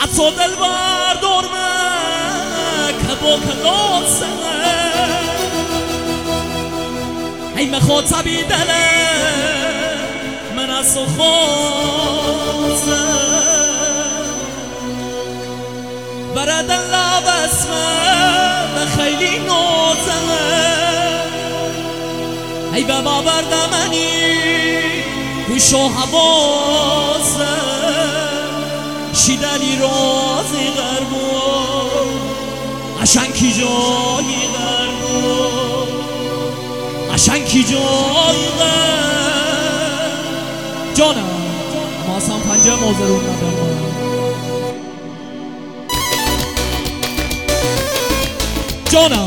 حتی دل بردارمه که با کنات سنه ای مخاطبی دله من از تو خواسته برد لب اسمه خیلی نازه ای به باور دمنی گوش و حواسه شیدنی رازی غربو قشنگی جایی غربو قشنگی جایی غرب جانم اما اصلا پنجه مازرون ندارم جانم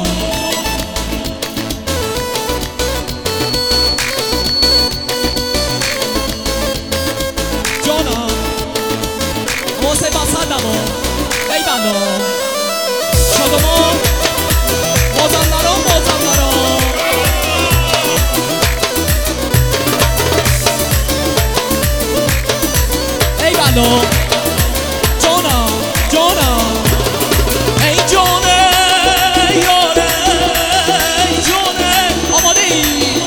جانم واسه بسندم ای بندم شادمان بازم دارم ای بندم جانم ای جانه یاره ای جانه آماده ای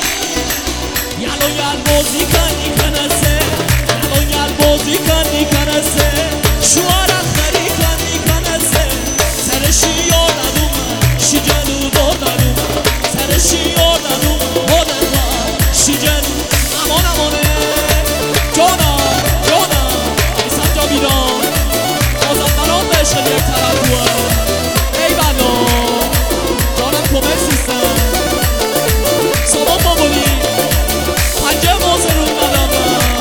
یل بازی کنی کنسه یل بازی کنی کنسه شوار خری کنی کنسه سرشی یادم شی جلو دادم سرشی یادم هدر شی جلو امانه جانم ایسان جا بیدان بازم برام بشن یک طرف دوه ای بنا جانم کمک سیستم سامان بابولی پنجه مازرون ندم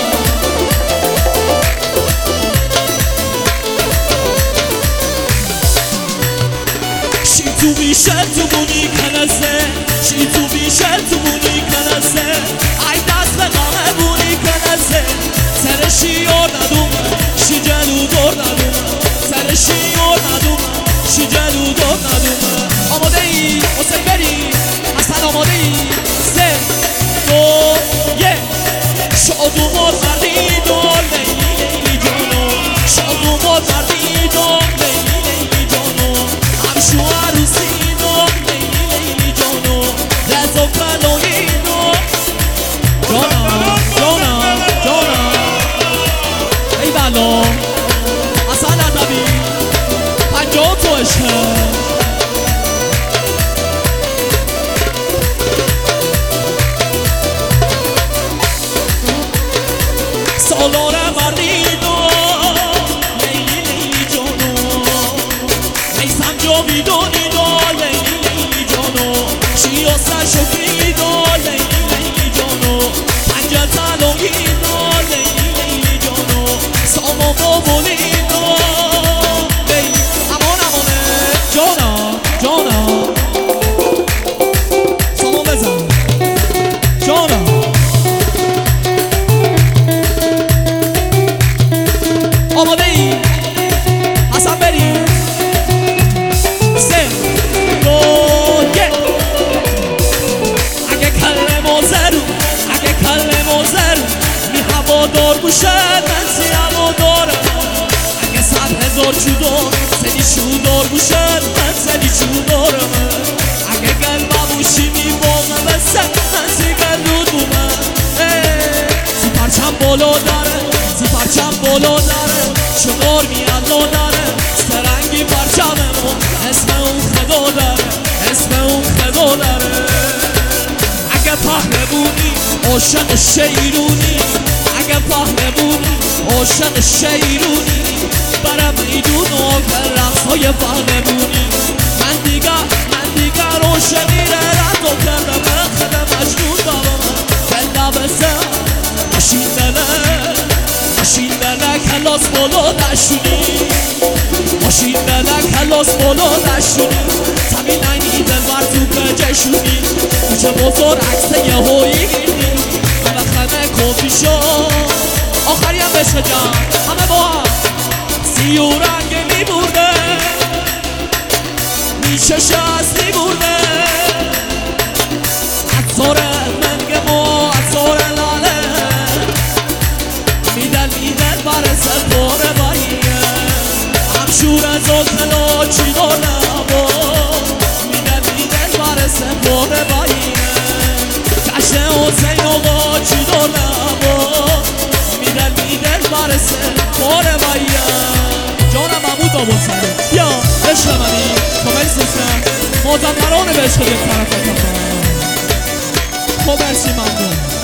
شی تو بیشه تو بونی کنسه شی تو بیشه تو بونی کنسه ای دست به غمه بونی کنسه سرشی یار ندوم شی جلو دار ندوم سرشی یار ندوم شی جلو دار ندوم آماده ای حسین بریم اصلا آماده ای 3 2 1 شادومات خریدار لیلی جانو شادومات خریدار لیلی جانو همشو عروسی دار لیلی جانو رزا کلایی دار جانم ای بلا اصلا ندبی 50 تو عشقه سالاره مردی دار لیلی جانو میسم جا بیدانی دار لیلی جانو شیاسته شکری دار لیلی جانو پنجه تلایی دار لیلی جانو سامان بابولی دار لیلی امانه جانم سامان بزن جانم آماده ای حسن بریم 3 2 1 اگه کل موزر می هوادار بوشه من سی هوادارم اگه 100,000 چودار سنی چودار بوشه من سنی چودارم اگه قلبه بوشی می باغه بسه من سی قلود بومم سی پرچم بالا داره شدار میالو داره سرنگی پرچممون اسم اون خدا داره اگه پهنه بودی عاشق شیرونی اگه پهنه بودی عاشق شیرونی برم میدون و که رقصهای پهنه بودی من دیگر عاشقی رد و کردم خدا مجنون بابا دل نبسم ماشین دلک کلاس بالا نشونی ماشین دلک کلاس بالا نشونی زمین اینی دلبر تو بجشونی کوچه بزار عکس یه هایی گیردی همه خمه کافی شد آخری هم بشه جان همه با هم سی و رنگ می برده میشه شستی برده عطار منگم و عطار لاله میدل بر سر باره باییه باده باینه کشه حسین آقا چی دارم میدل برسه باره بایم جانم محمود بابا سره بیا عشق منی کامل سیستم مازندرانه به عشق یک طرف خب مرسی ممنون